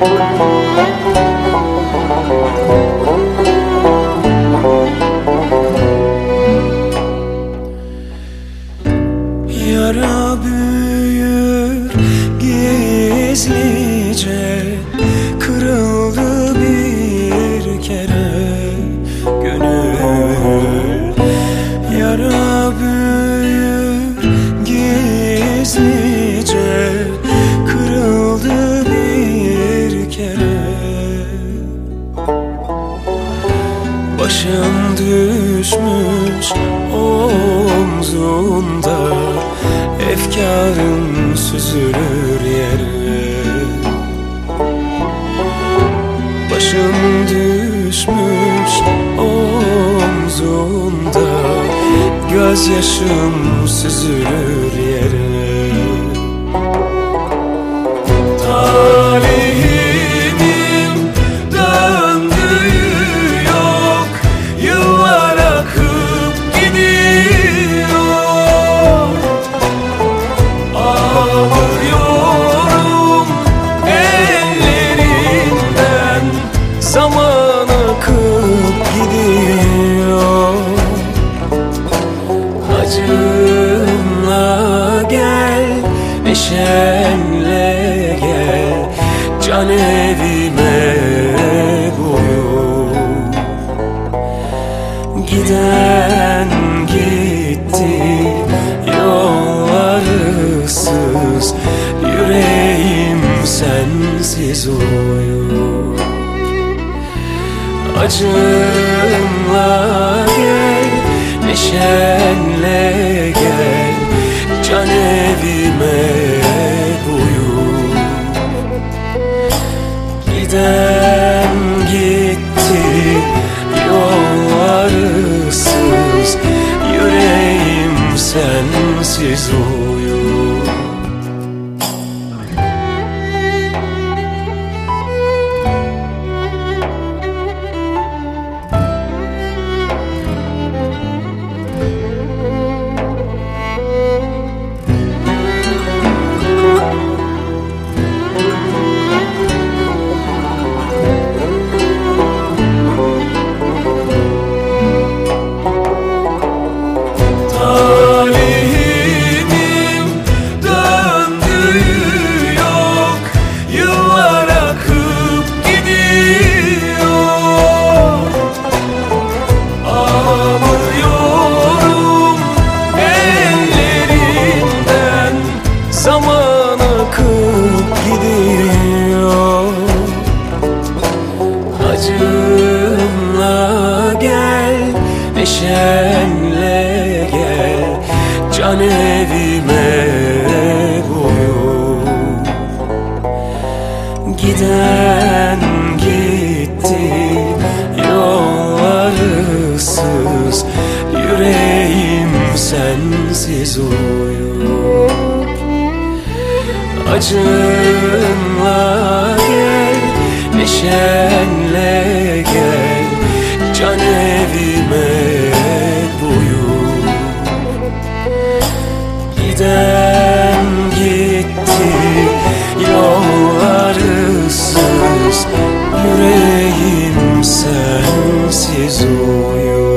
Yara büyür gizlice, kırıldı bir kere gönül. Yara büyür gizlice, kırıldı bir kere. Başım düşmüş omzunda, efkarım süzülür yere. Başım düşmüş omzunda, gözyaşım süzülür yere. Talihimin döndüğü yok, yıllar akıp gidiyor. Ağlıyorum ellerinden, zaman akıp gidiyor. Acımla gel, neşenle gel, can evime buyur. Giden gitti yollarısız, yüreğim sensiz uyur. Acımla gel, neşenle gel, can evime buyur. Giden gitti yollarısız, yüreğim sensiz uyur. Zaman akıp gidiyor. Acımla gel, neşenle gel, can evime buyur. Giden gitti yollarısız, yüreğim sensiz uyur. Acınla gel, neşenle gel, can evime buyur. Giden gitti yollarısız, yüreğim sensiz uyur.